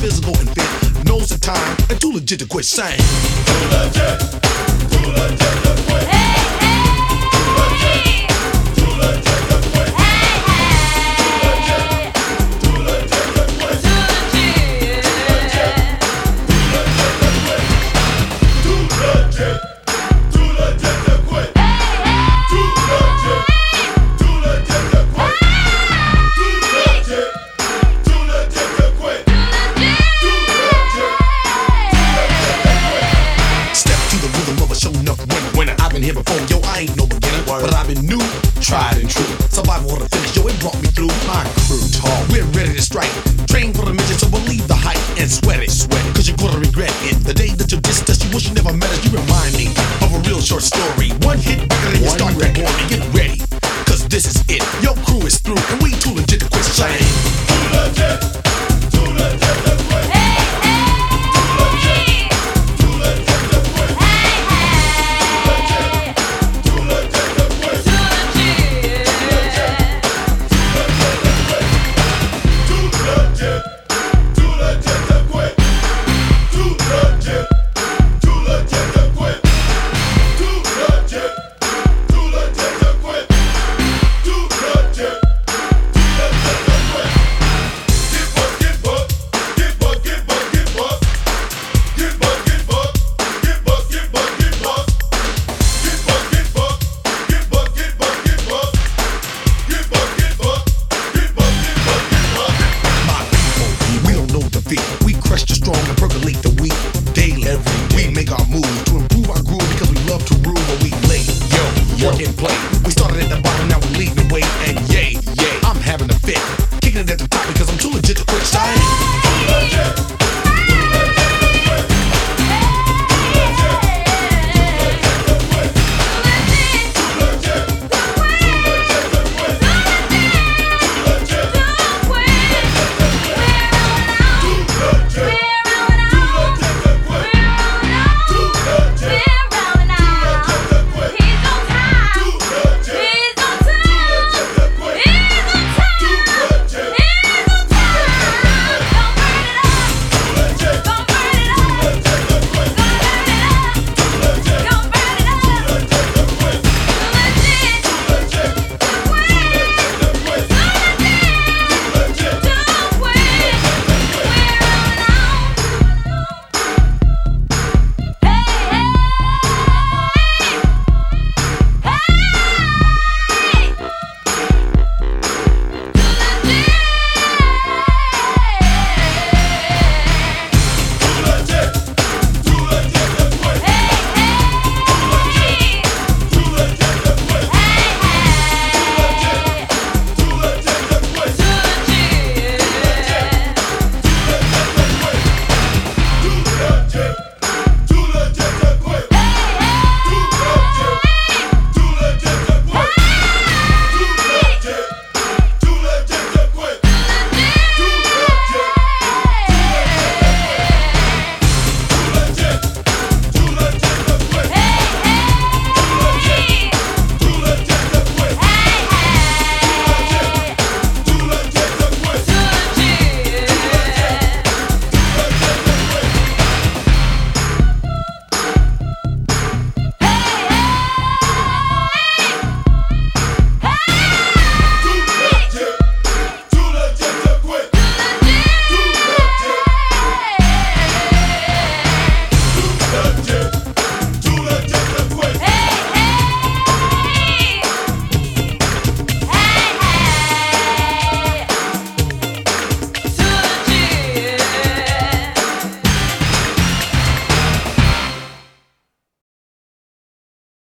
physical and fit. Knows the time and too legit to quit saying. Too legit to quit. Hey, hey. Too legit to quit. Hey, hey. Too legit to quit. Too legit. Too legit. Too legit to quit. Hey, hey. Too legit. Too legit to quit. Too legit. Too legit to quit. Too legit. Step to the rhythm of a show enough winner. I've been here before, yo, I ain't no beginner, but I've been new, tried and true. Survival of the finish, yo, it brought me through. My crew tall, we're ready to strike. Train for the mission, so believe the hype and sweat it, cause you're gonna regret it. The day that you dissed us, you wish you never met us. You remind me of a real short story. One hit record and you start that boring. Get ready, cause this is it. Your crew is through, and we too legit to quit saying. Too legit, too legit to quit. Hey, hey. Too legit to quit. Hey, hey. Too legit to quit. Too legit. Too legit, too legit to quit. Too legit, too legit to quit. Too legit, too legit to quit. Too legit, too legit to quit. Get buck, get buck, get buck, get buck, get buck. Get buck, get buck, get buck, get buck, get buck. Get buck, get buck, get buck, get buck, get buck. Get buck, get buck, get buck, get buck, get buck. My people, we don't know defeat. We crush the strong and percolate the weak.